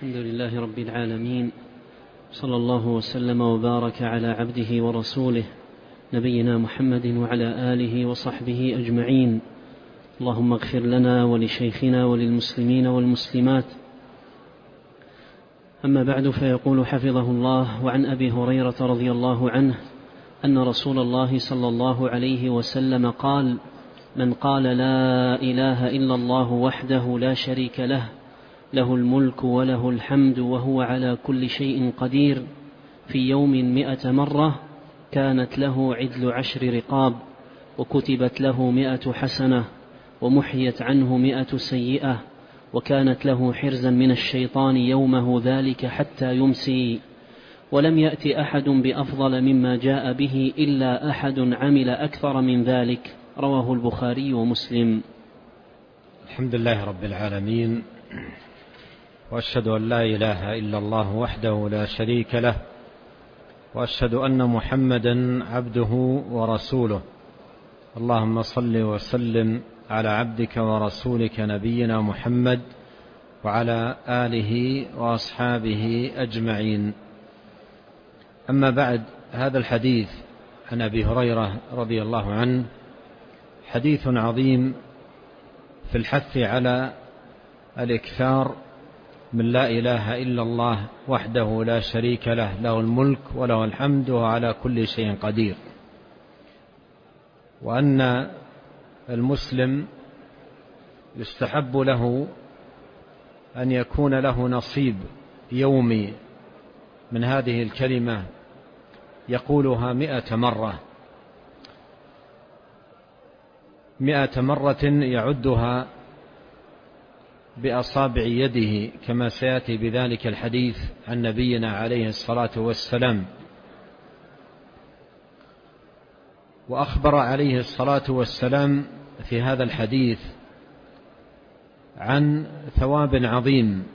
الحمد لله رب العالمين، صلى الله وسلم وبارك على عبده ورسوله نبينا محمد وعلى آله وصحبه أجمعين. اللهم اغفر لنا ولشيخنا وللمسلمين والمسلمات. أما بعد، فيقول حفظه الله: وعن أبي هريرة رضي الله عنه أن رسول الله صلى الله عليه وسلم قال: من قال لا إله إلا الله وحده لا شريك له، له الملك وله الحمد وهو على كل شيء قدير، في يوم 100 مرة، كانت له عدل 10 رقاب، وكتبت له 100 حسنة، ومحيت عنه 100 سيئة، وكانت له حرزا من الشيطان يومه ذلك حتى يمسي. ولم يأت أحد بأفضل مما جاء به إلا أحد عمل أكثر من ذلك. رواه البخاري ومسلم. الحمد لله رب العالمين، وأشهد أن لا إله إلا الله وحده لا شريك له، وأشهد أن محمدا عبده ورسوله. اللهم صل وسلم على عبدك ورسولك نبينا محمد وعلى آله وأصحابه أجمعين. أما بعد، هذا الحديث عن أبي هريرة رضي الله عنه حديث عظيم في الحث على الإكثار من لا إله إلا الله وحده لا شريك له، له الملك وله الحمد وهو على كل شيء قدير، وأن المسلم يستحب له أن يكون له نصيب يومي من هذه الكلمة يقولها 100 مرة، 100 مرة يعدها بأصابع يده، كما سيأتي بذلك الحديث عن نبينا عليه الصلاة والسلام. وأخبر عليه الصلاة والسلام في هذا الحديث عن ثواب عظيم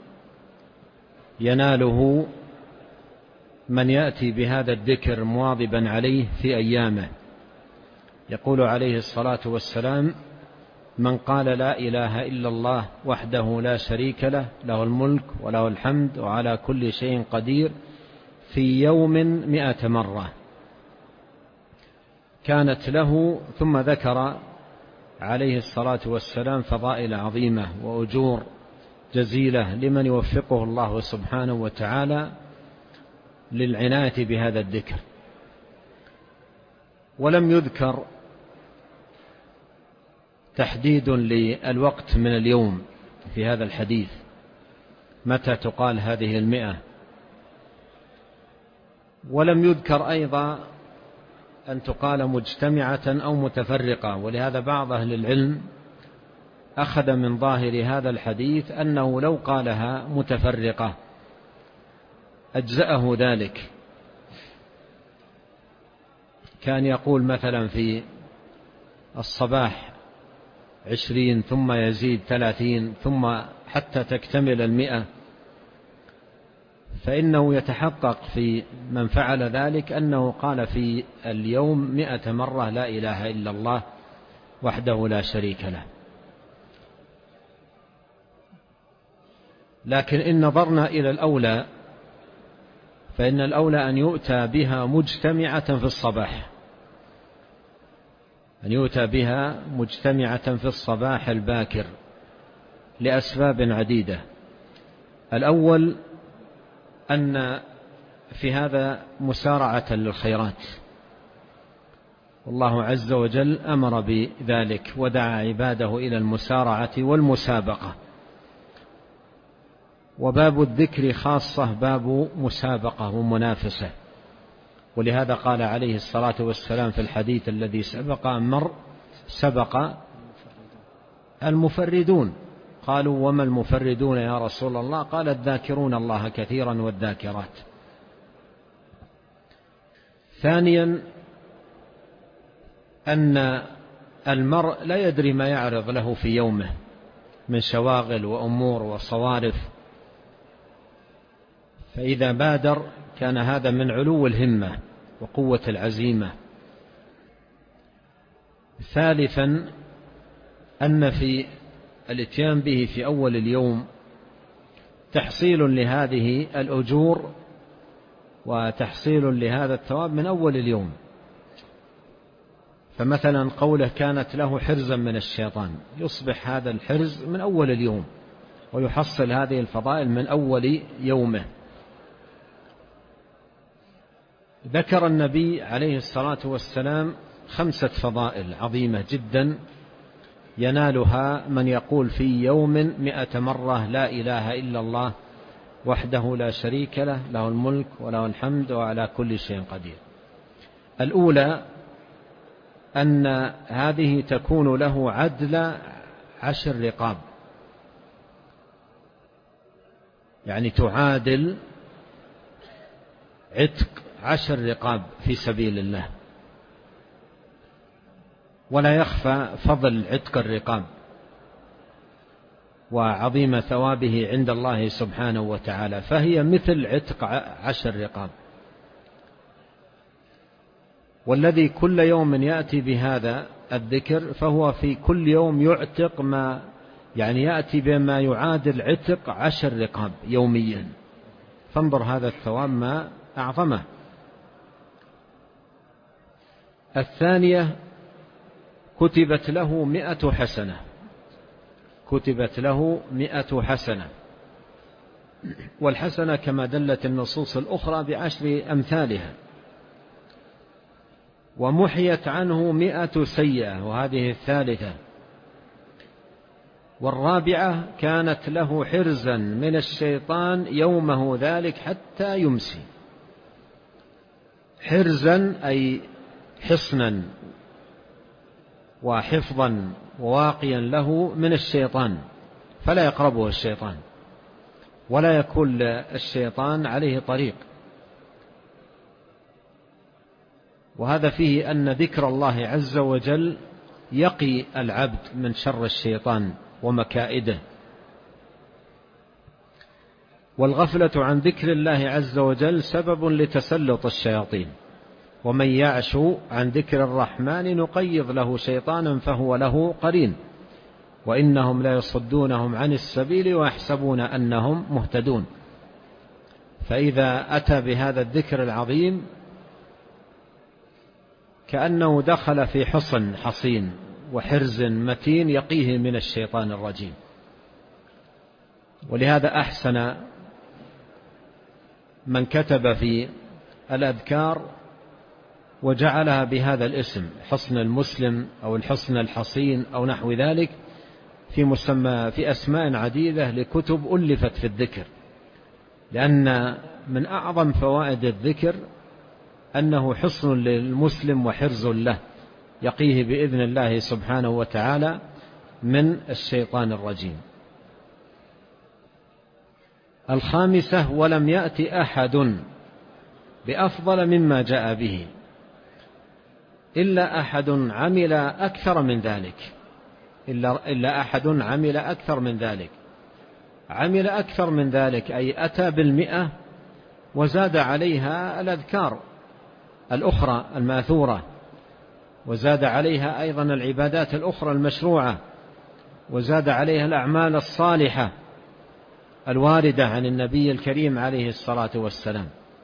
يناله من يأتي بهذا الذكر مواظبا عليه في أيامه. يقول عليه الصلاة والسلام: من قال لا إله إلا الله وحده لا شريك له، له الملك وله الحمد وعلى كل شيء قدير، في يوم 100 مرة، كانت له. ثم ذكر عليه الصلاة والسلام فضائل عظيمة وأجور جزيلة لمن يوفقه الله سبحانه وتعالى للعناية بهذا الذكر. ولم يذكر تحديد للوقت من اليوم في هذا الحديث، متى تقال هذه 100، ولم يذكر أيضا أن تقال مجتمعة أو متفرقة. ولهذا بعض أهل العلم أخذ من ظاهر هذا الحديث أنه لو قالها متفرقة أجزأه ذلك، كان يقول مثلا في الصباح 20، ثم يزيد 30، ثم حتى تكتمل 100، فإنه يتحقق في من فعل ذلك أنه قال في اليوم 100 مرة لا إله إلا الله وحده لا شريك له. لكن إن نظرنا إلى الأولى، فإن الأولى أن يؤتى بها مجتمعة في الصباح، أن يؤتى بها مجتمعة في الصباح الباكر لأسباب عديدة. الأول أن في هذا مسارعة للخيرات، والله عز وجل أمر بذلك ودعا عباده إلى المسارعة والمسابقة، وباب الذكر خاصة باب مسابقة ومنافسة. ولهذا قال عليه الصلاة والسلام في الحديث الذي سبق المفردون. قالوا: وما المفردون يا رسول الله؟ قال: الذاكرون الله كثيرا والذاكرات. ثانيا أن المرء لا يدري ما يعرض له في يومه من شواغل وأمور وصوارف، فإذا بادر كان هذا من علو الهمة وقوة العزيمة. ثالثا أن في الاتيان به في أول اليوم تحصيل لهذه الأجور وتحصيل لهذا الثواب من أول اليوم. فمثلا قوله كانت له حرزا من الشيطان، يصبح هذا الحرز من أول اليوم ويحصل هذه الفضائل من أول يومه. ذكر النبي عليه الصلاة والسلام 5 فضائل عظيمة جدا ينالها من يقول في يوم 100 مرة لا إله إلا الله وحده لا شريك له، له الملك وله الحمد وعلى كل شيء قدير. الأولى أن هذه تكون له عدل 10 رقاب، يعني تعادل عتق 10 رقاب في سبيل الله. ولا يخفى فضل عتق الرقاب وعظيم ثوابه عند الله سبحانه وتعالى، فهي مثل عتق 10 رقاب. والذي كل يوم يأتي بهذا الذكر فهو في كل يوم يعتق يعني يأتي بما يعادل عتق 10 رقاب يوميا. فانظر هذا الثواب ما أعظمه. الثانية كتبت له 100 حسنة، كتبت له 100 حسنة، والحسنة كما دلت النصوص الأخرى ب10 أمثالها. ومحيت عنه 100 سيئة، وهذه الثالثة. والرابعة كانت له حرزا من الشيطان يومه ذلك حتى يمسي. حرزا أي حصنا وحفظا وواقيا له من الشيطان، فلا يقربه الشيطان ولا يكون الشيطان عليه طريق. وهذا فيه أن ذكر الله عز وجل يقي العبد من شر الشيطان ومكائده. والغفلة عن ذكر الله عز وجل سبب لتسلط الشياطين، ومن يعش عن ذكر الرحمن نقيض له شيطانا فهو له قرين، وإنهم لا يصدونهم عن السبيل ويحسبون أنهم مهتدون. فإذا أتى بهذا الذكر العظيم كأنه دخل في حصن حصين وحرز متين يقيه من الشيطان الرجيم. ولهذا أحسن من كتب في الأذكار وجعلها بهذا الاسم، حصن المسلم أو الحصن الحصين أو نحو ذلك، في أسماء عديدة لكتب ألفت في الذكر. لأن من أعظم فوائد الذكر أنه حصن للمسلم وحرز له يقيه بإذن الله سبحانه وتعالى من الشيطان الرجيم. الخامسة ولم يأتي أحد بأفضل مما جاء به إلا أحد عمل أكثر من ذلك، إلا أحد عمل أكثر من ذلك. عمل أكثر من ذلك أي أتى 100 وزاد عليها الأذكار الأخرى الماثورة، وزاد عليها أيضا العبادات الأخرى المشروعة، وزاد عليها الأعمال الصالحة الواردة عن النبي الكريم عليه الصلاة والسلام.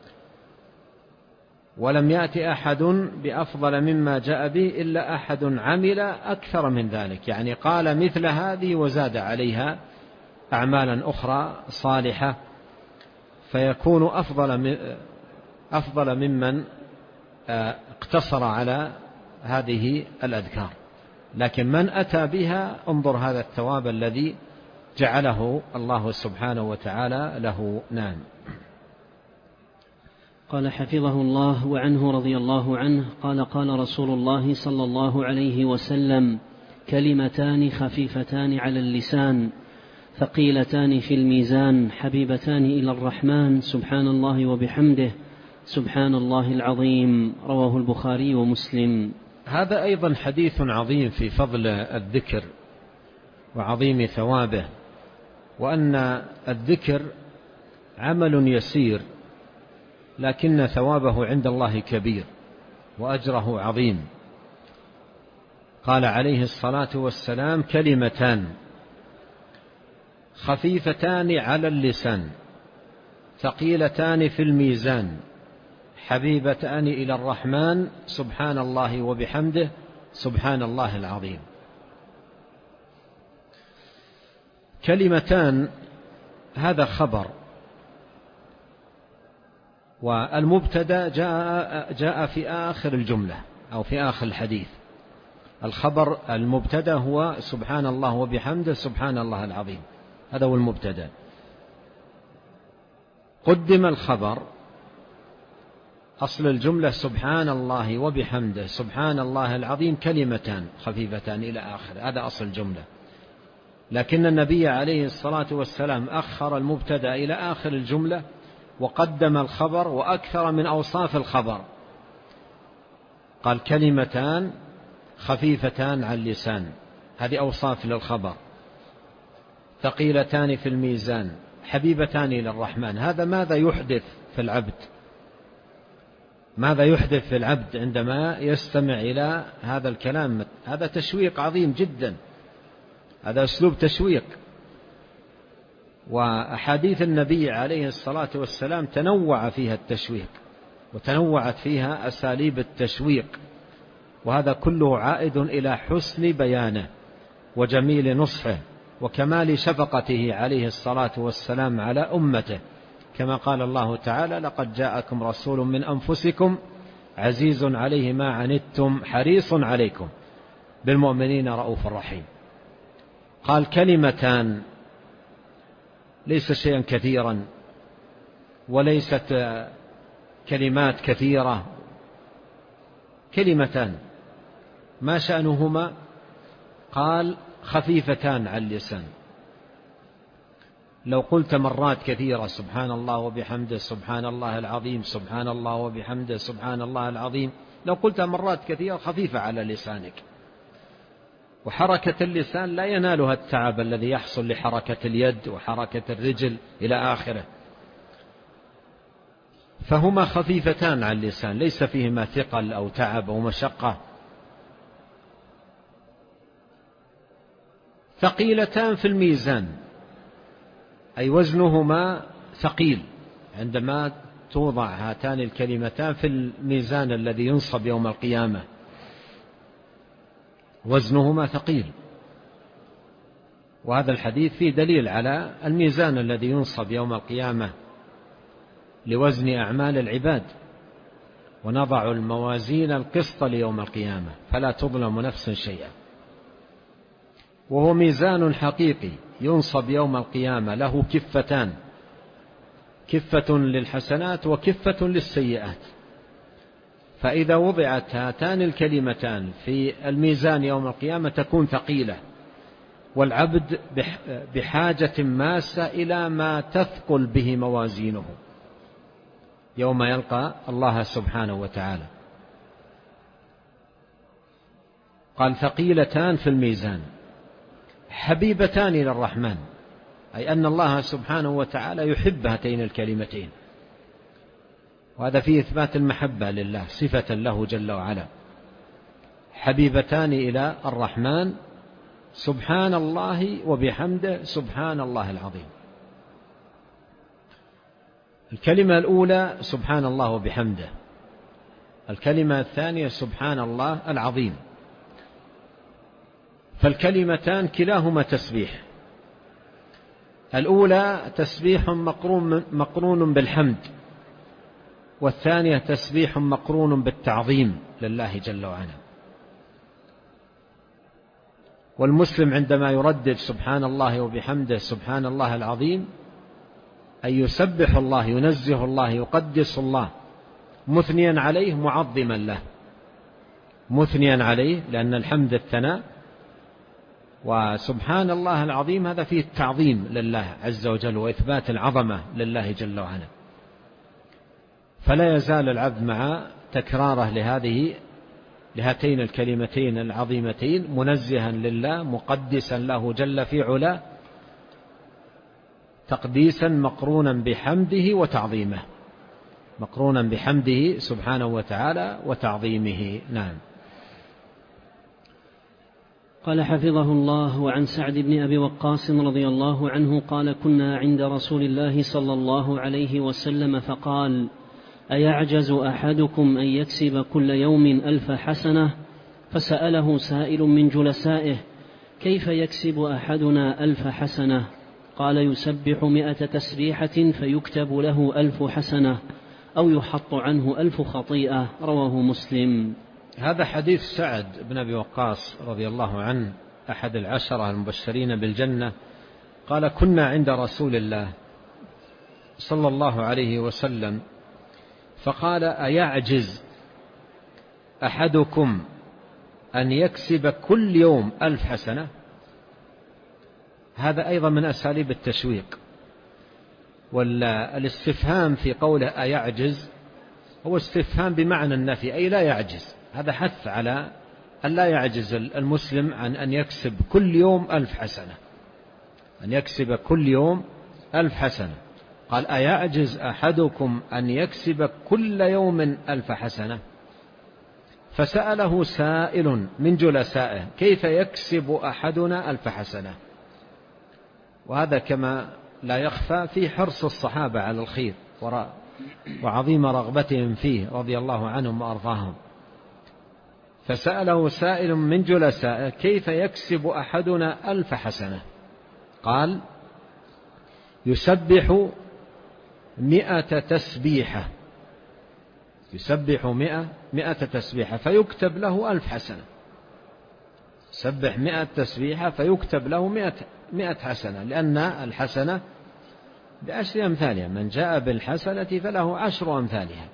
ولم يأتي أحد بأفضل مما جاء به إلا أحد عمل أكثر من ذلك، يعني قال مثل هذه وزاد عليها أعمالا أخرى صالحة، فيكون أفضل ممن اقتصر على هذه الأذكار. لكن من أتى بها انظر هذا الثواب الذي جعله الله سبحانه وتعالى له. نعم. قال حفظه الله وعنه رضي الله عنه قال قال رسول الله صلى الله عليه وسلم: كلمتان خفيفتان على اللسان ثقيلتان في الميزان حبيبتان إلى الرحمن سبحان الله وبحمده سبحان الله العظيم. رواه البخاري ومسلم. هذا أيضا حديث عظيم في فضل الذكر وعظيم ثوابه، وأن الذكر عمل يسير لكن ثوابه عند الله كبير وأجره عظيم. قال عليه الصلاة والسلام: كلمتان خفيفتان على اللسان ثقيلتان في الميزان حبيبتان إلى الرحمن سبحان الله وبحمده سبحان الله العظيم. كلمتان هذا خبر، والمبتدأ جاء في آخر الجملة أو في آخر الحديث. الخبر المبتدأ هو سبحان الله وبحمده سبحان الله العظيم، هذا هو المبتدأ. قدم الخبر، أصل الجملة سبحان الله وبحمده سبحان الله العظيم كلمتان خفيفتان إلى آخر، هذا أصل الجملة. لكن النبي عليه الصلاة والسلام أخر المبتدأ إلى آخر الجملة وقدم الخبر وأكثر من أوصاف الخبر، قال كلمتان خفيفتان على اللسان، هذه أوصاف للخبر. ثقيلتان في الميزان حبيبتان إلى الرحمن. هذا ماذا يحدث في العبد؟ ماذا يحدث في العبد عندما يستمع إلى هذا الكلام؟ هذا تشويق عظيم جدا، هذا أسلوب تشويق. وأحاديث النبي عليه الصلاة والسلام تنوع فيها التشويق وتنوعت فيها أساليب التشويق، وهذا كله عائد إلى حسن بيانه وجميل نصحه وكمال شفقته عليه الصلاة والسلام على أمته، كما قال الله تعالى: لقد جاءكم رسول من أنفسكم عزيز عليه ما عنتم حريص عليكم بالمؤمنين رؤوف رحيم. قال كلمتان، ليس شيئا كثيرا وليست كلمات كثيرة، كلمتان. ما شأنهما؟ قال خفيفتان على اللسان. لو قلت مرات كثيرة سبحان الله وبحمده سبحان الله العظيم سبحان الله وبحمده سبحان الله العظيم، لو قلت مرات كثيرة خفيفة على لسانك، وحركة اللسان لا ينالها التعب الذي يحصل لحركة اليد وحركة الرجل إلى آخره، فهما خفيفتان على اللسان، ليس فيهما ثقل أو تعب أو مشقة. ثقيلتان في الميزان، أي وزنهما ثقيل، عندما توضع هاتان الكلمتان في الميزان الذي ينصب يوم القيامة وزنهما ثقيل. وهذا الحديث فيه دليل على الميزان الذي ينصب يوم القيامة لوزن أعمال العباد، ونضع الموازين القسط ليوم القيامة فلا تظلم نفس شيئا. وهو ميزان حقيقي ينصب يوم القيامة، له كفتان، كفة للحسنات وكفة للسيئات. فإذا وضعت هاتان الكلمتان في الميزان يوم القيامة تكون ثقيلة، والعبد بحاجة ماسة إلى ما تثقل به موازينه يوم يلقى الله سبحانه وتعالى. قال ثقيلتان في الميزان حبيبتان إلى الرحمن، أي أن الله سبحانه وتعالى يحب هاتين الكلمتين، وهذا فيه إثبات المحبة لله صفة له جل وعلا. حبيبتان إلى الرحمن سبحان الله وبحمده سبحان الله العظيم. الكلمة الأولى سبحان الله وبحمده، الكلمة الثانية سبحان الله العظيم، فالكلمتان كلاهما تسبيح. الأولى تسبيح مقرون بالحمد، والثانية تسبيح مقرون بالتعظيم لله جل وعلا. والمسلم عندما يردد سبحان الله وبحمده سبحان الله العظيم أي يسبح الله، ينزه الله، يقدس الله، مثنيا عليه معظما له، مثنيا عليه لأن الحمد الثناء، وسبحان الله العظيم هذا فيه التعظيم لله عز وجل وإثبات العظمة لله جل وعلا. فلا يزال العبد مع تكراره لهاتين الكلمتين العظيمتين منزها لله مقدسا له جل في علاه، تقديسا مقرونا بحمده وتعظيمه، مقرونا بحمده سبحانه وتعالى وتعظيمه. نعم. قال حفظه الله: وعن سعد بن أبي وقاص رضي الله عنه قال: كنا عند رسول الله صلى الله عليه وسلم فقال: أيعجز أحدكم أن يكسب كل يوم 1000 حسنة؟ فسأله سائل من جلسائه: كيف يكسب أحدنا 1000 حسنة؟ قال: يسبح 100 تسبيحة فيكتب له 1000 حسنة، أو يحط عنه 1000 خطيئة. رواه مسلم. هذا حديث سعد بن أبي وقاص رضي الله عنه، أحد العشرة المبشرين بالجنة، قال: كنا عند رسول الله صلى الله عليه وسلم فقال: أيعجز أحدكم أن يكسب كل يوم 1000 حسنة؟ هذا أيضا من أساليب التشويق، والاستفهام في قوله أيعجز هو استفهام بمعنى النفي، أي لا يعجز. هذا حث على أن لا يعجز المسلم عن أن يكسب كل يوم 1000 حسنة، أن يكسب كل يوم 1000 حسنة. قال: أيعجز أحدكم أن يكسب كل يوم 1000 حسنة؟ فسأله سائل من جلسائه: كيف يكسب أحدنا 1000 حسنة؟ وهذا كما لا يخفى في حرص الصحابة على الخير وعظيم رغبتهم فيه رضي الله عنهم وأرضاهم. فسأله سائل من جلسائه: كيف يكسب أحدنا 1000 حسنة؟ قال: يسبح 100 تسبيحة، يسبح 100 تسبيحة فيكتب له 1000 حسنة. سبح 100 تسبيحة فيكتب له 100 حسنة، لأن الحسنة ب10 أمثالها، من جاء بالحسنة فله 10 أمثالها.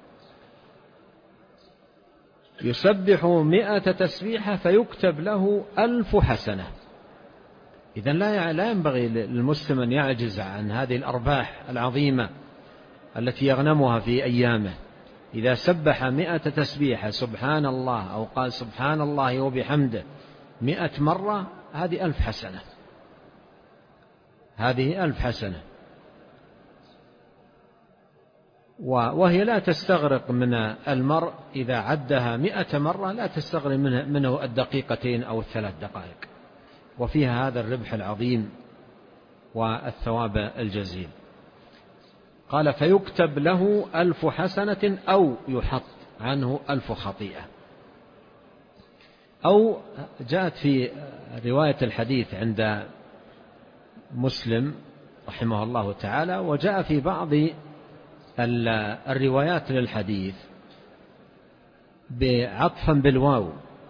يسبح 100 تسبيحة فيكتب له 1000 حسنة. إذن لا ينبغي للمسلم أن يعجز عن هذه الأرباح العظيمة التي يغنمها في أيامه. إذا سبح 100 تسبيحة سبحان الله، أو قال سبحان الله وبحمده 100 مرة، هذه 1000 حسنة، هذه 1000 حسنة. وهي لا تستغرق من المرء إذا عدها 100 مرة، لا تستغرق منه الدقيقتين أو 3 دقائق، وفيها هذا الربح العظيم والثواب الجزيل. قال: فيكتب له 1000 حسنة، أو يحط عنه 1000 خطيئة. أو جاءت في رواية الحديث عند مسلم رحمه الله تعالى، وجاء في بعض الروايات للحديث بعطفا بالواو: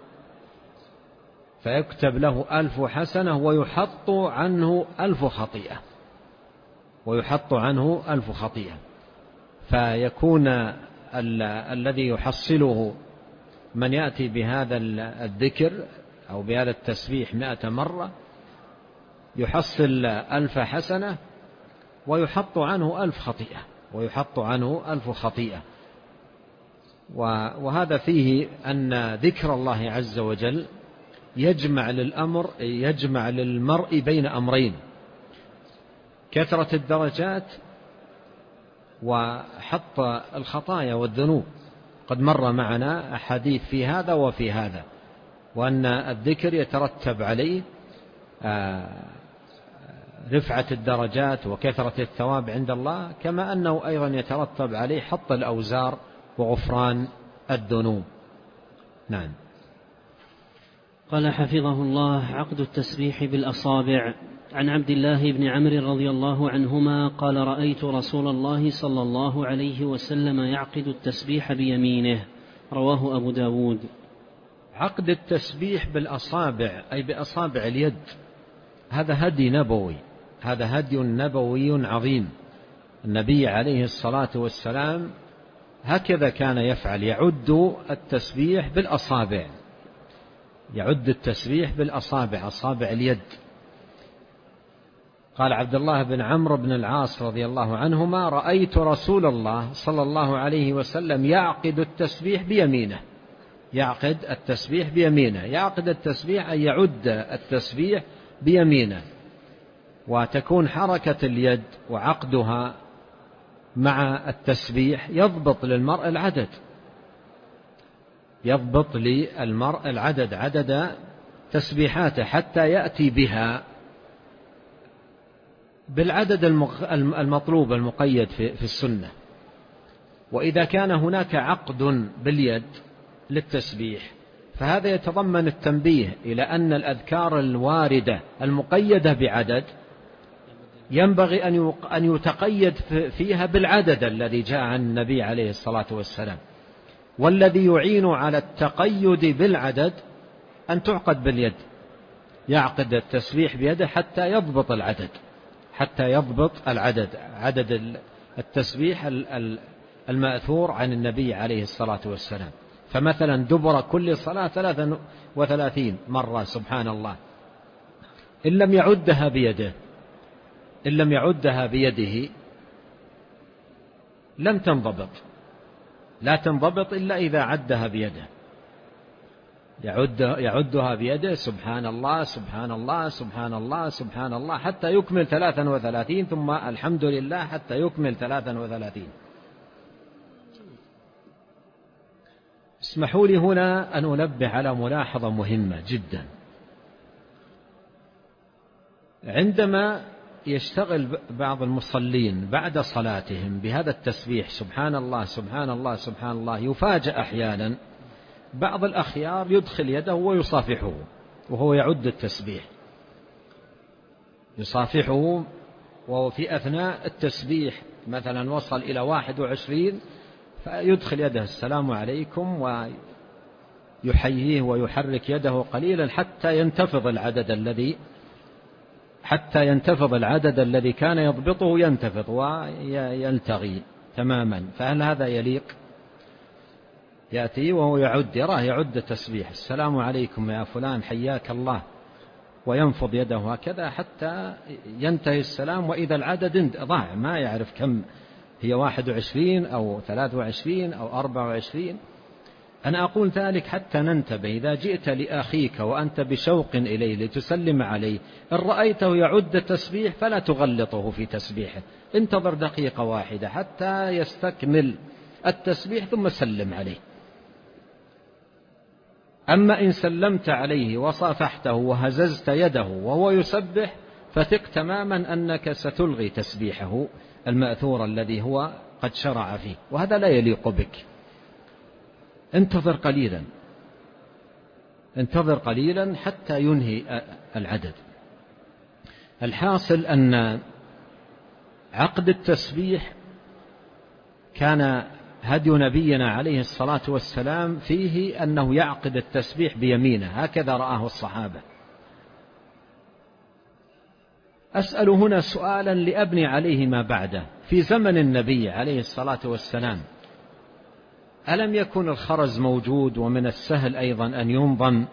فيكتب له 1000 حسنة ويحط عنه 1000 خطيئة، ويحط عنه 1000 خطيئة. فيكون الذي يحصله من يأتي بهذا الذكر أو بهذا التسبيح 100 مرة يحصل 1000 حسنة، ويحط عنه 1000 خطيئة، ويحط عنه 1000 خطيئة. وهذا فيه أن ذكر الله عز وجل يجمع للمرء بين أمرين: كثرة الدرجات وحط الخطايا والذنوب. قد مر معنا أحاديث في هذا وفي هذا، وأن الذكر يترتب عليه رفعة الدرجات وكثرة الثواب عند الله، كما أنه أيضا يترتب عليه حط الأوزار وغفران الذنوب. نعم. قال حفظه الله: عقد التسبيح بالأصابع. عن عبد الله بن عمرو رضي الله عنهما قال: رأيت رسول الله صلى الله عليه وسلم يعقد التسبيح بيمينه. رواه أبو داود. عقد التسبيح بالأصابع أي بأصابع اليد، هذا هدي نبوي، هذا هدي نبوي عظيم. النبي عليه الصلاة والسلام هكذا كان يفعل، يعد التسبيح بالأصابع، يعد التسبيح بالأصابع، أصابع اليد. قال عبد الله بن عمرو بن العاص رضي الله عنهما: رأيت رسول الله صلى الله عليه وسلم يعقد التسبيح بيمينه. يعقد التسبيح بيمينه، يعقد التسبيح أن يعد التسبيح بيمينه، وتكون حركة اليد وعقدها مع التسبيح يضبط للمرء العدد، يضبط للمرء العدد، عدد تسبيحاته حتى يأتي بها بالعدد المطلوب المقيد في السنة. وإذا كان هناك عقد باليد للتسبيح فهذا يتضمن التنبيه إلى أن الأذكار الواردة المقيدة بعدد ينبغي أن يتقيد فيها بالعدد الذي جاء عن النبي عليه الصلاة والسلام. والذي يعين على التقيد بالعدد أن تعقد باليد، يعقد التسبيح بيده حتى يضبط العدد، عدد التسبيح المأثور عن النبي عليه الصلاة والسلام. فمثلا دبر كل صلاة 33 مرة سبحان الله، إن لم يعدها بيده لم تنضبط، لا تنضبط إلا إذا عدها بيده، يعدها بيده سبحان الله سبحان الله سبحان الله سبحان الله حتى يكمل 33، ثم الحمد لله حتى يكمل 33. اسمحوا لي هنا أن أنبه على ملاحظة مهمة جدا. عندما يشتغل بعض المصلين بعد صلاتهم بهذا التسبيح سبحان الله سبحان الله سبحان الله، يفاجأ أحيانا بعض الأخيار يدخل يده ويصافحه وهو يعد التسبيح، يصافحه وهو في أثناء التسبيح مثلا وصل إلى 21 فيدخل يده السلام عليكم ويحييه ويحرك يده قليلا حتى ينتفض العدد الذي كان يضبطه، ينتفض ويلتغي تماما. فهل هذا يليق؟ يأتي وهو يعد التسبيح السلام عليكم يا فلان حياك الله، وينفض يده هكذا حتى ينتهي السلام، وإذا العدد ضاع ما يعرف كم هي 21 أو 23 أو 24. أنا أقول ذلك حتى ننتبه. إذا جئت لأخيك وأنت بشوق إليه لتسلم عليه، إن رأيته يعد التسبيح فلا تغلطه في تسبيحه، انتظر دقيقة واحدة حتى يستكمل التسبيح ثم سلم عليه. أما إن سلمت عليه وصافحته وهززت يده وهو يسبح فثق تماما أنك ستلغي تسبيحه المأثور الذي هو قد شرع فيه، وهذا لا يليق بك. انتظر قليلا حتى ينهي العدد. الحاصل أن عقد التسبيح كان هدي نبينا عليه الصلاة والسلام فيه أنه يعقد التسبيح بيمينه، هكذا رآه الصحابة. أسأل هنا سؤالا لأبني عليه ما بعده. في زمن النبي عليه الصلاة والسلام ألم يكن الخرز موجود؟ ومن السهل أيضا أن ينظم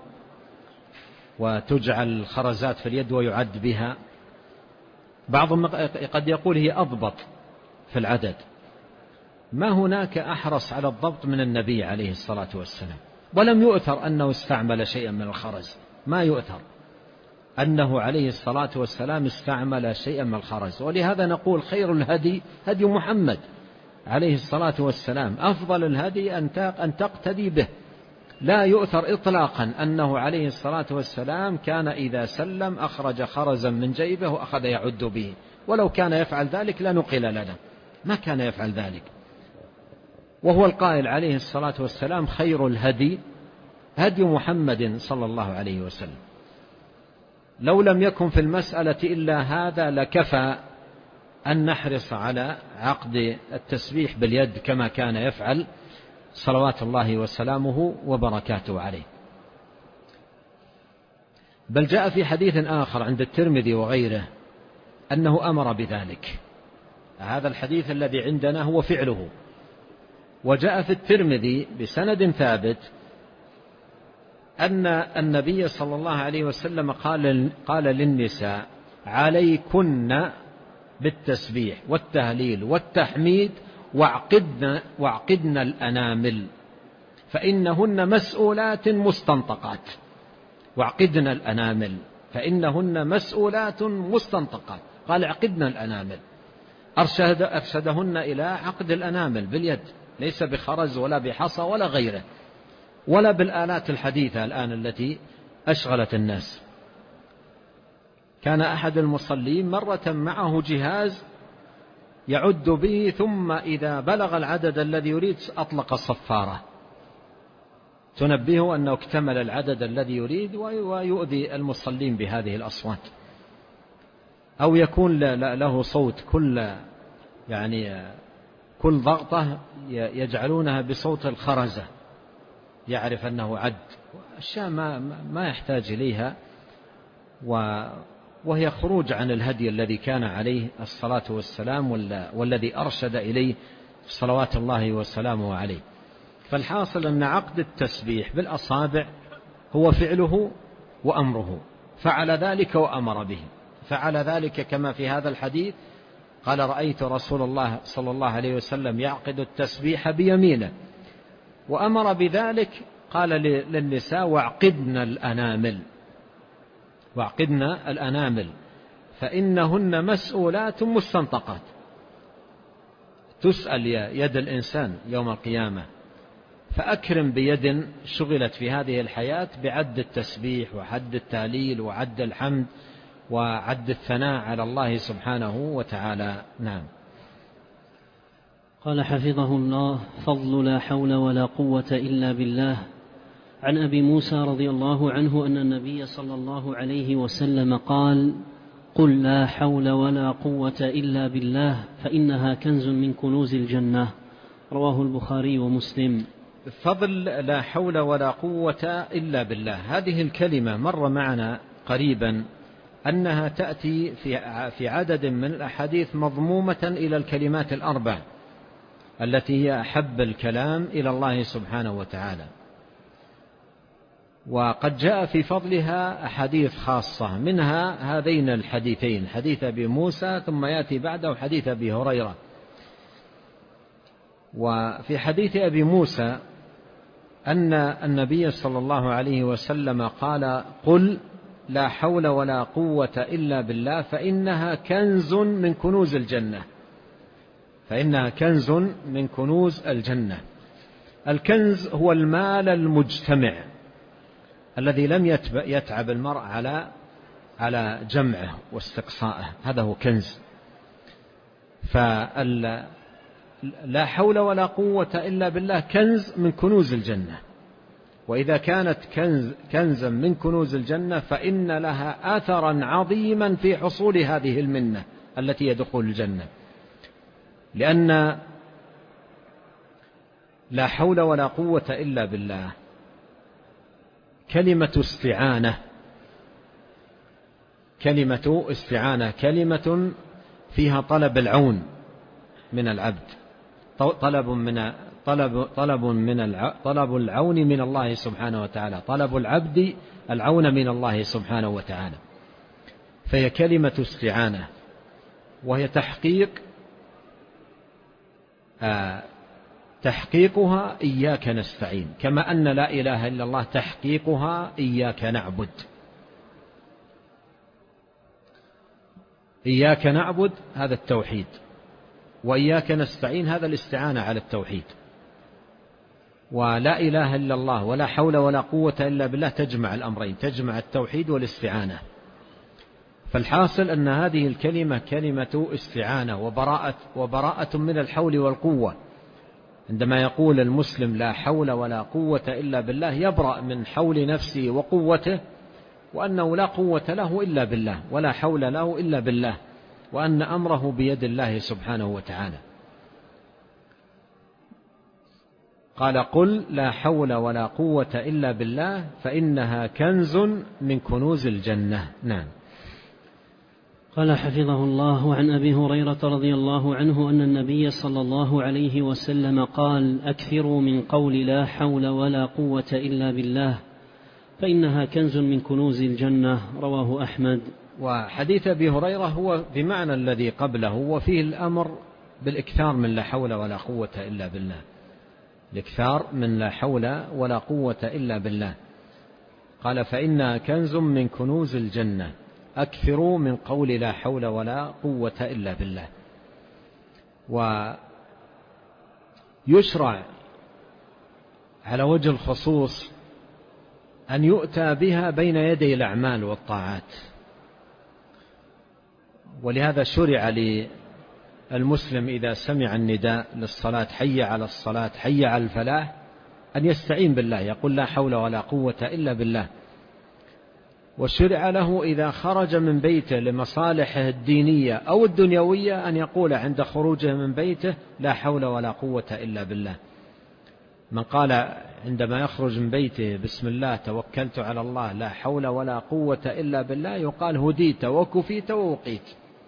وتجعل الخرزات في اليد ويعد بها. بعضهم قد يقول هي أضبط في العدد. ما هناك أحرص على الضبط من النبي عليه الصلاة والسلام، ولم يؤثر أنه استعمل شيئا من الخرز، ما يؤثر أنه عليه الصلاة والسلام استعمل شيئا من الخرز. ولهذا نقول خير الهدي هدي محمد عليه الصلاة والسلام، أفضل الهدي أن تقتدي به. لا يؤثر إطلاقا أنه عليه الصلاة والسلام كان إذا سلم أخرج خرزا من جيبه وأخذ يعد به، ولو كان يفعل ذلك لنقل لنا، ما كان يفعل ذلك. وهو القائل عليه الصلاة والسلام خير الهدي هدي محمد صلى الله عليه وسلم. لو لم يكن في المسألة إلا هذا لكفى أن نحرص على عقد التسبيح باليد كما كان يفعل صلوات الله وسلامه وبركاته عليه. بل جاء في حديث آخر عند الترمذي وغيره أنه أمر بذلك. هذا الحديث الذي عندنا هو فعله. وجاء في الترمذي بسند ثابت أن النبي صلى الله عليه وسلم قال للنساء عليكن بالتسبيح والتهليل والتحميد واعقدن الأنامل فإنهن مسؤولات مستنطقات. واعقدن الأنامل فإنهن مسؤولات مستنطقات. قال اعقدن الأنامل، أرشدهن إلى عقد الأنامل باليد، ليس بخرز ولا بحصى ولا غيره، ولا بالآلات الحديثة الآن التي أشغلت الناس. كان أحد المصلين مرة معه جهاز يعد به، ثم إذا بلغ العدد الذي يريد أطلق الصفارة تنبهه أنه اكتمل العدد الذي يريد، ويؤذي المصلين بهذه الأصوات. أو يكون له صوت كل ضغطة يجعلونها بصوت الخرزة يعرف أنه عد، أشياء ما يحتاج إليها، وهي خروج عن الهدي الذي كان عليه الصلاة والسلام والذي أرشد إليه صلوات الله وسلامه عليه. فالحاصل أن عقد التسبيح بالأصابع هو فعله وأمره، فعل ذلك وأمر به. فعل ذلك كما في هذا الحديث قال: رأيت رسول الله صلى الله عليه وسلم يعقد التسبيح بيمينه، وأمر بذلك قال للنساء: واعقدنا الأنامل فإنهن مسؤولات مستنطقات. تسأل يد الإنسان يوم القيامة، فأكرم بيد شغلت في هذه الحياة بعد التسبيح وعد التهليل وعد الحمد وعد الثناء على الله سبحانه وتعالى. نعم. قال حفظه الله: فضل لا حول ولا قوة إلا بالله. عن أبي موسى رضي الله عنه أن النبي صلى الله عليه وسلم قال: قل لا حول ولا قوة إلا بالله فإنها كنز من كنوز الجنة. رواه البخاري ومسلم. فضل لا حول ولا قوة إلا بالله، هذه الكلمة مر معنا قريبا أنها تأتي في عدد من الأحاديث مضمومة إلى الكلمات الأربع التي هي أحب الكلام إلى الله سبحانه وتعالى، وقد جاء في فضلها أحاديث خاصة، منها هذين الحديثين، حديث أبي موسى ثم يأتي بعده حديث أبي هريرة. وفي حديث أبي موسى أن النبي صلى الله عليه وسلم قال: قل لا حول ولا قوة إلا بالله فإنها كنز من كنوز الجنة. فإنها كنز من كنوز الجنة. الكنز هو المال المجتمع الذي لم يتعب المرء على جمعه واستقصائه، هذا هو كنز. فلا حول ولا قوة إلا بالله كنز من كنوز الجنة، وإذا كانت كنزا من كنوز الجنة فإن لها آثرا عظيما في حصول هذه المنة التي يدخل الجنة، لأن لا حول ولا قوة إلا بالله كلمة استعانة، كلمة فيها طلب العون من العبد، طلب العون من الله سبحانه وتعالى، طلب العبد العون من الله سبحانه وتعالى. فهي كلمة استعانة، وهي تحقيقها إياك نستعين، كما أن لا إله إلا الله تحقيقها إياك نعبد. إياك نعبد هذا التوحيد، وإياك نستعين هذا الاستعانة على التوحيد. ولا إله إلا الله ولا حول ولا قوة إلا بالله تجمع الأمرين، تجمع التوحيد والاستعانة. فالحاصل أن هذه الكلمة كلمة استعانة وبراءة من الحول والقوة. عندما يقول المسلم لا حول ولا قوة إلا بالله يبرأ من حول نفسه وقوته، وأنه لا قوة له إلا بالله ولا حول له إلا بالله، وأن أمره بيد الله سبحانه وتعالى. قال: قل لا حول ولا قوة إلا بالله فإنها كنز من كنوز الجنة. نعم. قال حفظه الله: عن أبي هريرة رضي الله عنه أن النبي صلى الله عليه وسلم قال: أكثروا من قول لا حول ولا قوة إلا بالله فإنها كنز من كنوز الجنة. رواه أحمد. وحديث أبي هريرة هو بمعنى الذي قبله، وفيه الأمر بالإكثار من لا حول ولا قوة إلا بالله، الإكثار من لا حول ولا قوة إلا بالله. قال: فإنها كنز من كنوز الجنة، أكثروا من قول لا حول ولا قوة إلا بالله. ويشرع على وجه الخصوص أن يؤتى بها بين يدي الأعمال والطاعات. ولهذا شرع للمسلم إذا سمع النداء للصلاة حي على الصلاة حي على الفلاح أن يستعين بالله، يقول لا حول ولا قوة إلا بالله. وشرع له إذا خرج من بيته لمصالحه الدينية أو الدنيوية أن يقول عند خروجه من بيته لا حول ولا قوة إلا بالله. من قال عندما يخرج من بيته بسم الله توكلت على الله لا حول ولا قوة إلا بالله يقال هديت وكفيت ووقيت.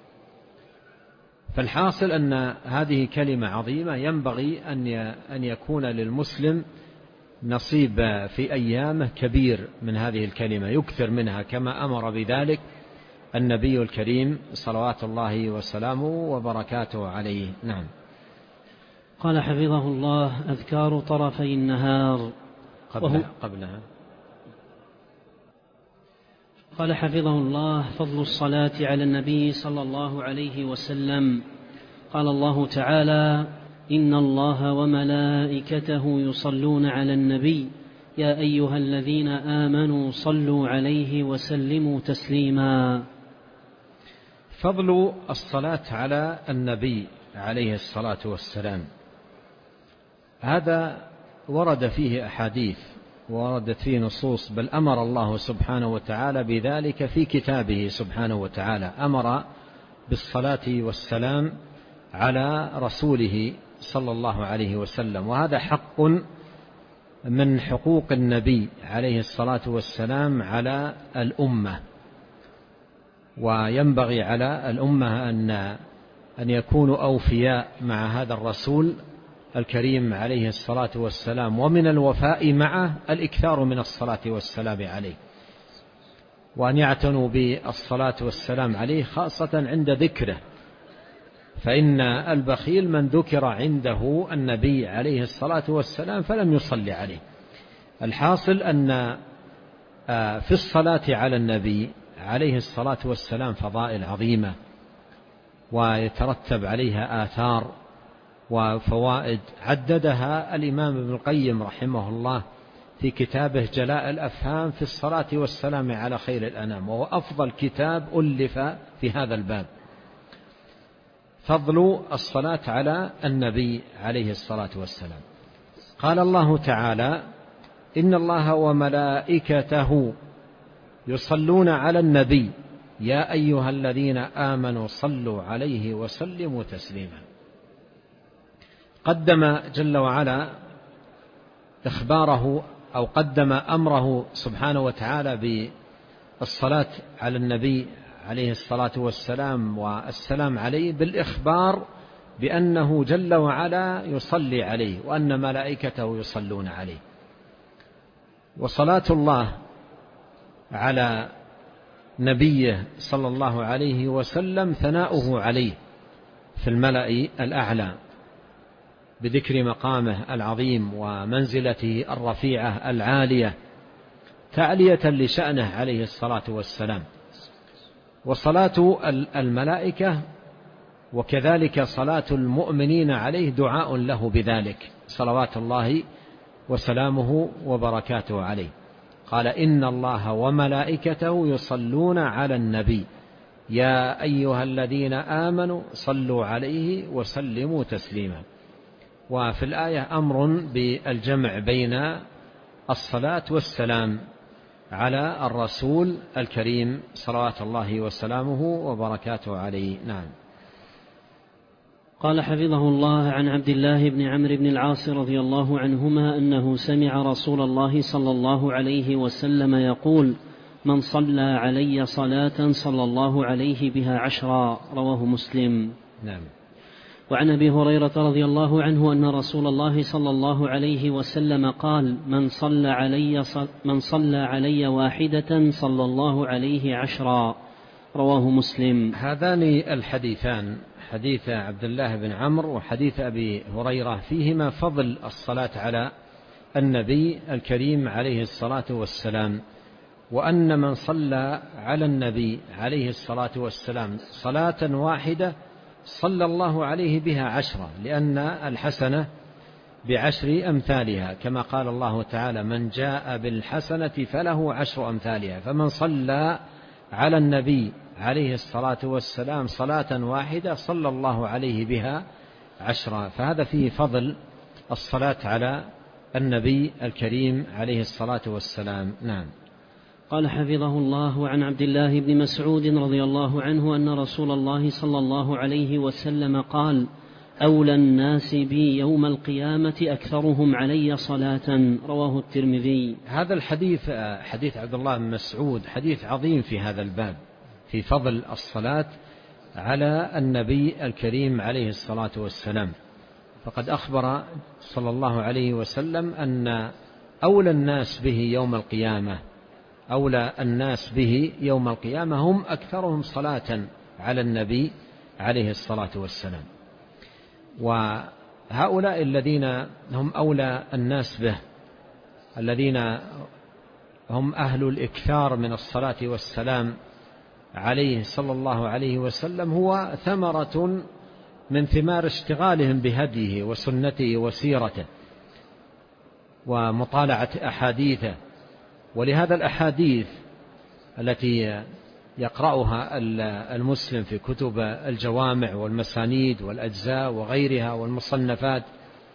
فالحاصل أن هذه كلمة عظيمة ينبغي أن يكون للمسلم نصيب في أيامه كبير من هذه الكلمة، يكثر منها كما أمر بذلك النبي الكريم صلوات الله وسلامه وبركاته عليه. نعم. قال حفظه الله: أذكار طرفي النهار. قبلها قال حفظه الله: فضل الصلاة على النبي صلى الله عليه وسلم. قال الله تعالى: إن الله وملائكته يصلون على النبي يا أيها الذين آمنوا صلوا عليه وسلموا تسليما. فضل الصلاة على النبي عليه الصلاة والسلام هذا ورد فيه أحاديث وردت فيه نصوص، بل أمر الله سبحانه وتعالى بذلك في كتابه سبحانه وتعالى، أمر بالصلاة والسلام على رسوله صلى الله عليه وسلم. وهذا حق من حقوق النبي عليه الصلاة والسلام على الأمة، وينبغي على الأمة أن يكونوا أوفياء مع هذا الرسول الكريم عليه الصلاة والسلام، ومن الوفاء معه الإكثار من الصلاة والسلام عليه، وأن يعتنوا بالصلاة والسلام عليه خاصة عند ذكره، فإن البخيل من ذكر عنده النبي عليه الصلاة والسلام فلم يصلي عليه. الحاصل أن في الصلاة على النبي عليه الصلاة والسلام فضائل عظيمة، ويترتب عليها آثار وفوائد عددها الإمام ابن القيم رحمه الله في كتابه جلاء الأفهام في الصلاة والسلام على خير الأنام، وهو أفضل كتاب ألف في هذا الباب. فضل الصلاة على النبي عليه الصلاة والسلام. قال الله تعالى: إن الله وملائكته يصلون على النبي يا أيها الذين آمنوا صلوا عليه وسلموا تسليما. قدم جل وعلا إخباره أو قدم أمره سبحانه وتعالى بالصلاة على النبي عليه الصلاة والسلام والسلام عليه بالإخبار بأنه جل وعلا يصلي عليه وأن ملائكته يصلون عليه. وصلاة الله على نبيه صلى الله عليه وسلم ثناؤه عليه في الملأ الأعلى بذكر مقامه العظيم ومنزلته الرفيعة العالية تعلية لشأنه عليه الصلاة والسلام. وصلاة الملائكة وكذلك صلاة المؤمنين عليه دعاء له بذلك صلوات الله وسلامه وبركاته عليه. قال: إن الله وملائكته يصلون على النبي يا أيها الذين آمنوا صلوا عليه وسلموا تسليما. وفي الآية أمر بالجمع بين الصلاة والسلام على الرسول الكريم صلوات الله وسلامه وبركاته عليه. نعم. قال حفظه الله: عن عبد الله بن عمرو بن العاص رضي الله عنهما أنه سمع رسول الله صلى الله عليه وسلم يقول: من صلى علي صلاة صلى الله عليه بها 10. رواه مسلم. نعم. وعن أبي هريرة رضي الله عنه أن رسول الله صلى الله عليه وسلم قال: من صلى علي واحدة صلى الله عليه 10. رواه مسلم. هذان الحديثان، حديث عبد الله بن عمرو وحديث أبي هريرة، فيهما فضل الصلاة على النبي الكريم عليه الصلاة والسلام، وأن من صلى على النبي عليه الصلاة والسلام صلاة واحدة صلى الله عليه بها 10، لأن الحسنة بعشر أمثالها، كما قال الله تعالى: من جاء بالحسنة فله عشر أمثالها. فمن صلى على النبي عليه الصلاة والسلام صلاة واحدة صلى الله عليه بها عشرا. فهذا فيه فضل الصلاة على النبي الكريم عليه الصلاة والسلام. نعم. قال حفظه الله: عن عبد الله بن مسعود رضي الله عنه أن رسول الله صلى الله عليه وسلم قال: أولى الناس بي يوم القيامة أكثرهم علي صلاة. رواه الترمذي. هذا الحديث حديث عبد الله بن مسعود حديث عظيم في هذا الباب، في فضل الصلاة على النبي الكريم عليه الصلاة والسلام. فقد أخبر صلى الله عليه وسلم أن أولى الناس به يوم القيامة، أولى الناس به يوم القيامة هم أكثرهم صلاة على النبي عليه الصلاة والسلام. وهؤلاء الذين هم أولى الناس به، الذين هم أهل الإكثار من الصلاة والسلام عليه صلى الله عليه وسلم، هو ثمرة من ثمار اشتغالهم بهديه وسنته وسيرته ومطالعة أحاديثه. ولهذا الأحاديث التي يقرأها المسلم في كتب الجوامع والمسانيد والأجزاء وغيرها والمصنفات،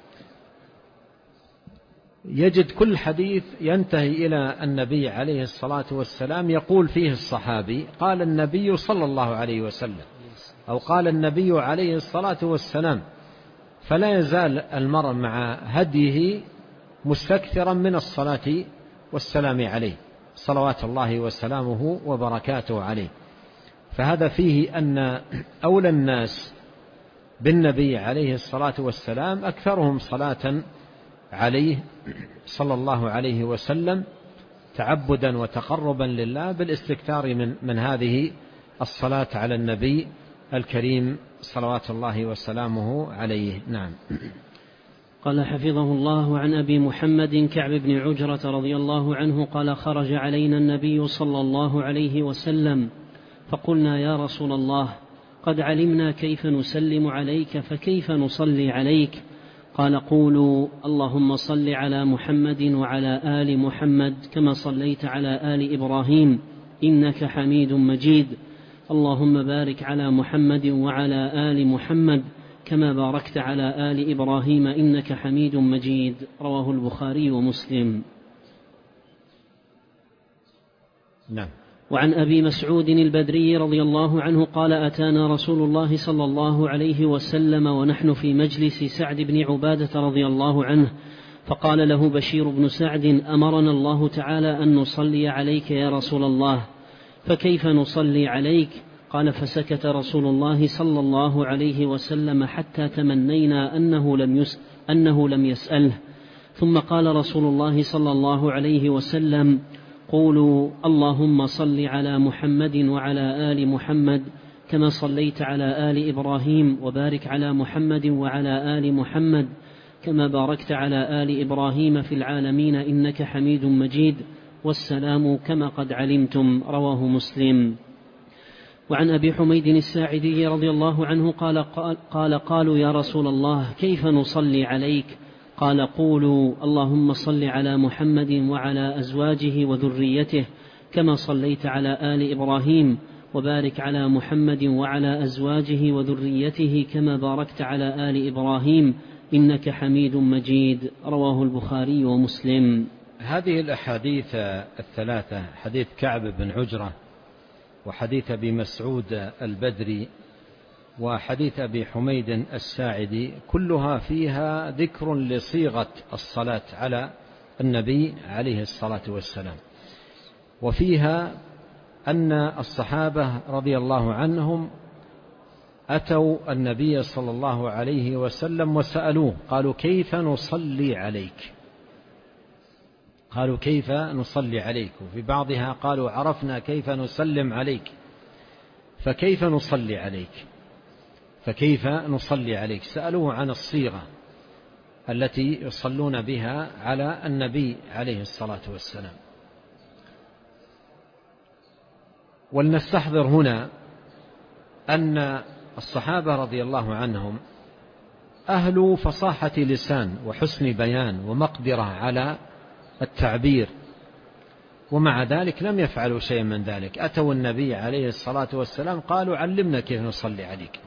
يجد كل حديث ينتهي إلى النبي عليه الصلاة والسلام يقول فيه الصحابي: قال النبي صلى الله عليه وسلم، أو قال النبي عليه الصلاة والسلام. فلا يزال المرء مع هديه مستكثرا من الصلاة والسلام عليه صلوات الله وسلامه وبركاته عليه. فهذا فيه أن أولى الناس بالنبي عليه الصلاة والسلام أكثرهم صلاة عليه صلى الله عليه وسلم، تعبدا وتقربا لله بالاستكثار من هذه الصلاة على النبي الكريم صلوات الله وسلامه عليه. نعم. قال حفظه الله: عن أبي محمد كعب بن عجرة رضي الله عنه قال: خرج علينا النبي صلى الله عليه وسلم فقلنا: يا رسول الله، قد علمنا كيف نسلم عليك، فكيف نصلي عليك؟ قال: قولوا: اللهم صل على محمد وعلى آل محمد كما صليت على آل إبراهيم إنك حميد مجيد، اللهم بارك على محمد وعلى آل محمد كما باركت على آل إبراهيم إنك حميد مجيد. رواه البخاري ومسلم. نعم. وعن أبي مسعود البدري رضي الله عنه قال: أتانا رسول الله صلى الله عليه وسلم ونحن في مجلس سعد بن عبادة رضي الله عنه، فقال له بشير بن سعد: أمرنا الله تعالى أن نصلي عليك يا رسول الله، فكيف نصلي عليك؟ قال: فسكت رسول الله صلى الله عليه وسلم حتى تمنينا أنه لم يسأله، ثم قال رسول الله صلى الله عليه وسلم: قولوا: اللهم صل على محمد وعلى آل محمد كما صليت على آل إبراهيم، وبارك على محمد وعلى آل محمد كما باركت على آل إبراهيم في العالمين إنك حميد مجيد، والسلام كما قد علمتم. رواه مسلم. وعن أبي حميد الساعدي رضي الله عنه قالوا: يا رسول الله، كيف نصلي عليك؟ قال: قولوا: اللهم صل على محمد وعلى أزواجه وذريته كما صليت على آل إبراهيم، وبارك على محمد وعلى أزواجه وذريته كما باركت على آل إبراهيم إنك حميد مجيد. رواه البخاري ومسلم. هذه الأحاديث الثلاثة، حديث كعب بن عجرة، وحديث أبي مسعود البدري، وحديث أبي حميد الساعدي، كلها فيها ذكر لصيغة الصلاة على النبي عليه الصلاة والسلام. وفيها أن الصحابة رضي الله عنهم أتوا النبي صلى الله عليه وسلم وسألوه، قالوا: كيف نصلي عليك؟ قالوا: كيف نصلي عليك؟ وفي بعضها قالوا: عرفنا كيف نسلم عليك، فكيف نصلي عليك؟ فكيف نصلي عليك؟ سألوه عن الصيغة التي يصلون بها على النبي عليه الصلاة والسلام. ولنستحضر هنا أن الصحابة رضي الله عنهم أهل فصاحة لسان وحسن بيان ومقدرة على التعبير، ومع ذلك لم يفعلوا شيئا من ذلك. أتوا النبي عليه الصلاة والسلام قالوا علمنا كيف نصلي عليك،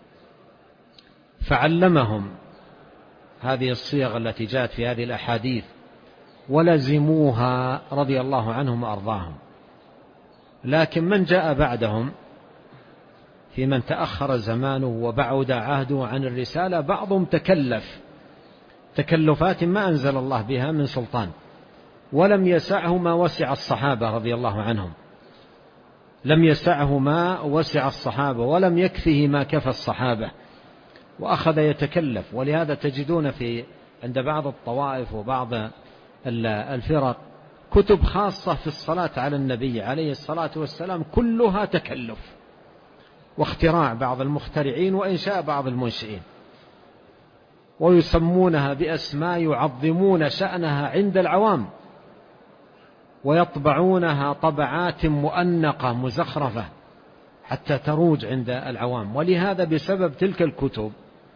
فعلمهم هذه الصيغ التي جاءت في هذه الأحاديث ولزموها رضي الله عنهم وأرضاهم. لكن من جاء بعدهم في من تأخر زمانه وبعد عهده عن الرسالة بعضهم تكلف تكلفات ما أنزل الله بها من سلطان، ولم يسعه ما وسع الصحابة رضي الله عنهم، لم يسعه ما وسع الصحابة ولم يكفه ما كفى الصحابة، وأخذ يتكلف. ولهذا تجدون عند بعض الطوائف وبعض الفرق كتب خاصة في الصلاة على النبي عليه الصلاة والسلام كلها تكلف واختراع بعض المخترعين وإنشاء بعض المنشئين، ويسمونها بأسماء يعظمون شأنها عند العوام، ويطبعونها طبعات مؤنقة مزخرفة حتى تروج عند العوام. ولهذا بسبب تلك الكتب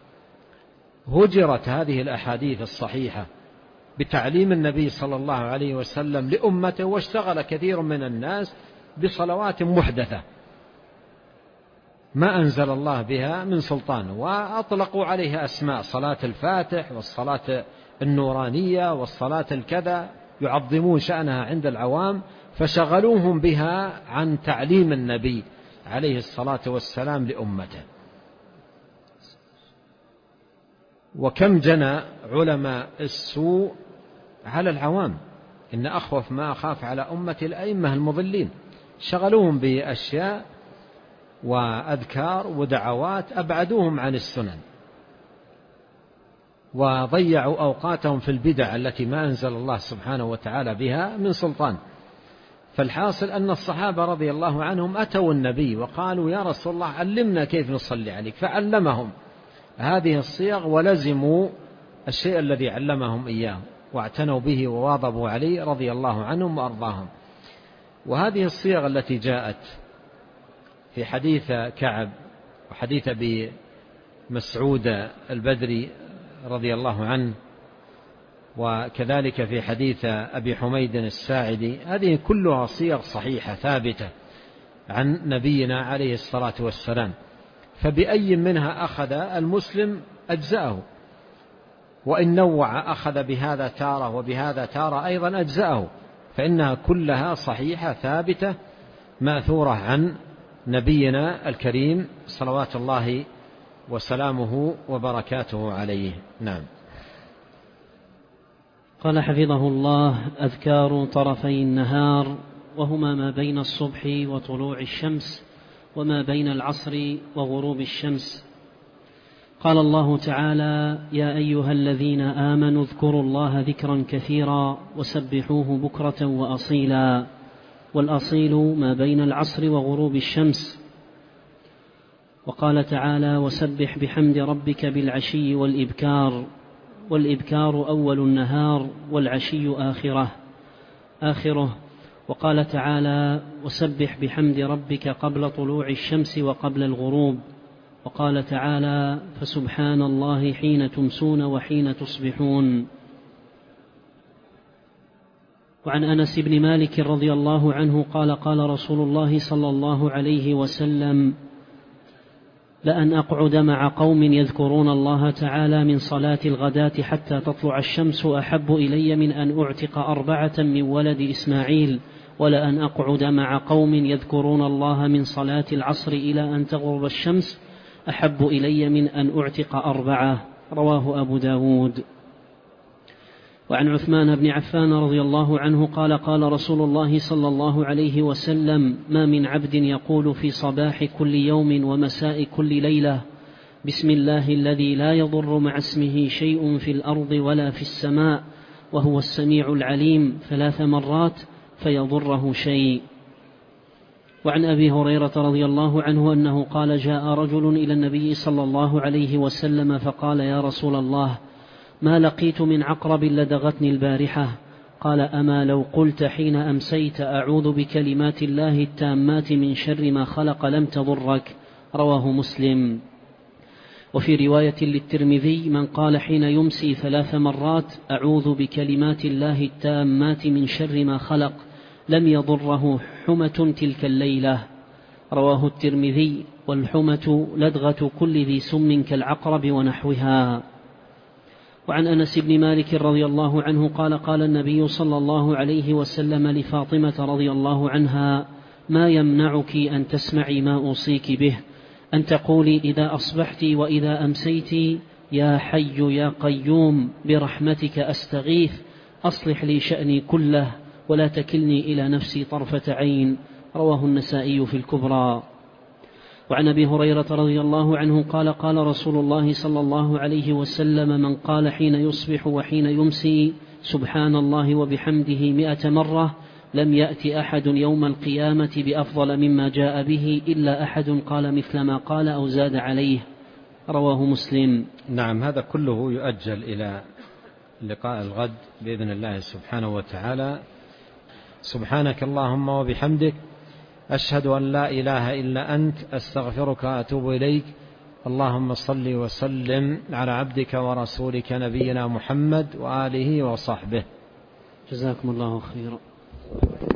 هجرت هذه الأحاديث الصحيحة بتعليم النبي صلى الله عليه وسلم لأمته، واشتغل كثير من الناس بصلوات محدثة ما أنزل الله بها من سلطان، وأطلقوا عليها أسماء: صلاة الفاتح والصلاة النورانية والصلاة الكذا، يعظمون شأنها عند العوام، فشغلوهم بها عن تعليم النبي عليه الصلاة والسلام لأمته. وكم جنى علماء السوء على العوام، إن أخوف ما أخاف على أمة الأئمة المضلين، شغلوهم بأشياء وأذكار ودعوات أبعدوهم عن السنن، وضيعوا أوقاتهم في البدع التي ما أنزل الله سبحانه وتعالى بها من سلطان. فالحاصل أن الصحابة رضي الله عنهم أتوا النبي وقالوا: يا رسول الله علمنا كيف نصلي عليك، فعلمهم هذه الصيغ ولزموا الشيء الذي علمهم إياه واعتنوا به وواظبوا عليه رضي الله عنهم وأرضاهم. وهذه الصيغ التي جاءت في حديث كعب وحديث أبي مسعود البدري رضي الله عنه، وكذلك في حديث أبي حميد الساعدي، هذه كلها صيغ صحيحة ثابتة عن نبينا عليه الصلاة والسلام، فبأي منها أخذ المسلم أجزأه، وإن نوع أخذ بهذا تارة وبهذا تارة أيضا أجزأه، فإنها كلها صحيحة ثابتة مأثورة عن نبينا الكريم صلوات الله وسلامه وبركاته عليه. نعم. قال حفظه الله: أذكار طرفي النهار، وهما ما بين الصبح وطلوع الشمس، وما بين العصر وغروب الشمس. قال الله تعالى: يا أيها الذين آمنوا اذكروا الله ذكرا كثيرا وسبحوه بكرة وأصيلا، والأصيل ما بين العصر وغروب الشمس. وقال تعالى: وسبح بحمد ربك بالعشي والإبكار، والإبكار أول النهار والعشي آخره. وقال تعالى: وسبح بحمد ربك قبل طلوع الشمس وقبل الغروب. وقال تعالى: فسبحان الله حين تمسون وحين تصبحون. وعن أنس بن مالك رضي الله عنه قال: قال رسول الله صلى الله عليه وسلم: لأن أقعد مع قوم يذكرون الله تعالى من صلاة الغداة حتى تطلع الشمس أحب إلي من أن أعتق 4 من ولد إسماعيل، ولأن أقعد مع قوم يذكرون الله من صلاة العصر إلى أن تغرب الشمس أحب إلي من أن أعتق 4. رواه أبو داود. وعن عثمان بن عفان رضي الله عنه قال: قال رسول الله صلى الله عليه وسلم: ما من عبد يقول في صباح كل يوم ومساء كل ليلة: بسم الله الذي لا يضر مع اسمه شيء في الأرض ولا في السماء وهو السميع العليم 3 مرات فيضره شيء. وعن أبي هريرة رضي الله عنه أنه قال: جاء رجل إلى النبي صلى الله عليه وسلم فقال: يا رسول الله، ما لقيت من عقرب لدغتني البارحة. قال: أما لو قلت حين أمسيت أعوذ بكلمات الله التامات من شر ما خلق لم تضرك. رواه مسلم. وفي رواية للترمذي: من قال حين يمسي 3 مرات: أعوذ بكلمات الله التامات من شر ما خلق، لم يضره حمة تلك الليلة. رواه الترمذي. والحمة لدغة كل ذي سم كالعقرب ونحوها. وعن أنس بن مالك رضي الله عنه قال: قال النبي صلى الله عليه وسلم لفاطمة رضي الله عنها: ما يمنعك أن تسمعي ما أوصيك به، أن تقولي إذا أصبحت وإذا أمسيت: يا حي يا قيوم برحمتك أستغيث، أصلح لي شأني كله ولا تكلني إلى نفسي طرفة عين. رواه النسائي في الكبرى. وعن أبي هريرة رضي الله عنه قال: قال رسول الله صلى الله عليه وسلم: من قال حين يصبح وحين يمسي: سبحان الله وبحمده 100 مرة، لم يأت أحد يوم القيامة بأفضل مما جاء به إلا أحد قال مثل ما قال أو زاد عليه. رواه مسلم. نعم، هذا كله يؤجل إلى لقاء الغد بإذن الله سبحانه وتعالى. سبحانك اللهم وبحمدك، أشهد أن لا إله إلا أنت، أستغفرك وأتوب إليك. اللهم صل وسلم على عبدك ورسولك نبينا محمد وآله وصحبه. جزاكم الله خيرا.